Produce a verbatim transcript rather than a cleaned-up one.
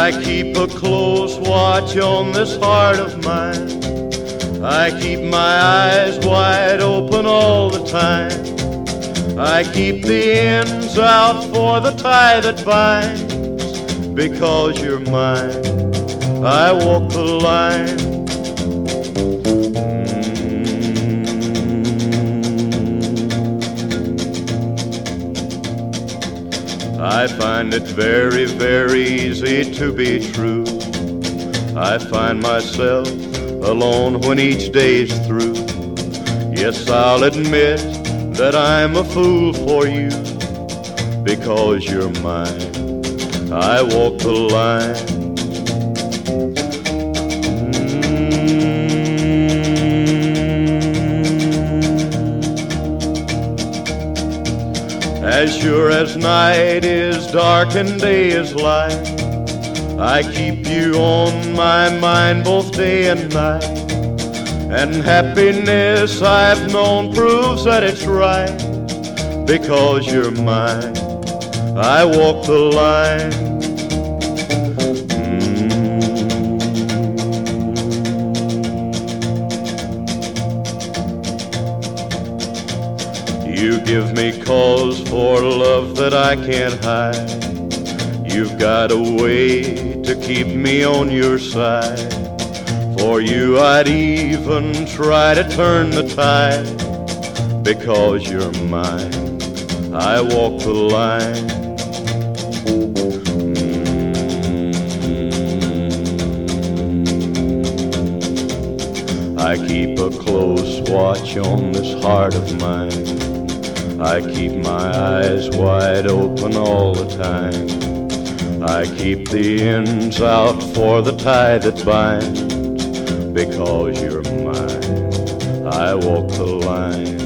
I keep a close watch on this heart of mine. I keep my eyes wide open all the time. I keep the ends out for the tie that binds. Because you're mine, I walk the line. I find it very, very easy to be true. I find myself alone when each day's through. Yes, I'll admit that I'm a fool for you. Because you're mine, I walk the line. As sure as night is dark and day is light, I keep you on my mind both day and night. And happiness I've known proves that it's right. Because you're mine, I walk the line. You give me cause for love that I can't hide. You've got a way to keep me on your side. For you I'd even try to turn the tide. Because you're mine, I walk the line. I keep a close watch on this heart of mine. I keep my eyes wide open all the time. I keep the ends out for the tie that binds. Because you're mine, I walk the line.